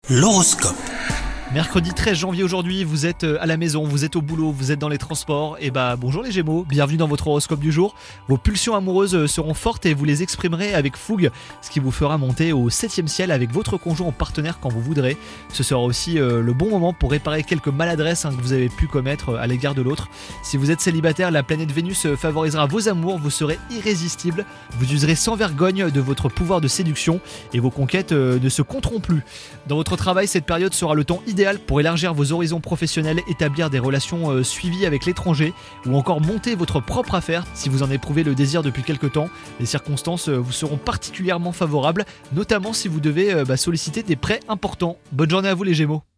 L'horoscope. Mercredi 13 janvier aujourd'hui, vous êtes à la maison, vous êtes au boulot, vous êtes dans les transports, et bonjour les Gémeaux, bienvenue dans votre horoscope du jour. Vos pulsions amoureuses seront fortes et vous les exprimerez avec fougue, ce qui vous fera monter au 7e ciel avec votre conjoint ou partenaire quand vous voudrez. Ce sera aussi le bon moment pour réparer quelques maladresses que vous avez pu commettre à l'égard de l'autre. Si vous êtes célibataire, la planète Vénus favorisera vos amours, vous serez irrésistible, vous userez sans vergogne de votre pouvoir de séduction et vos conquêtes ne se compteront plus. Dans votre travail, cette période sera le temps idéal pour élargir vos horizons professionnels, établir des relations suivies avec l'étranger ou encore monter votre propre affaire si vous en éprouvez le désir depuis quelque temps. Les circonstances vous seront particulièrement favorables, notamment si vous devez solliciter des prêts importants. Bonne journée à vous les Gémeaux.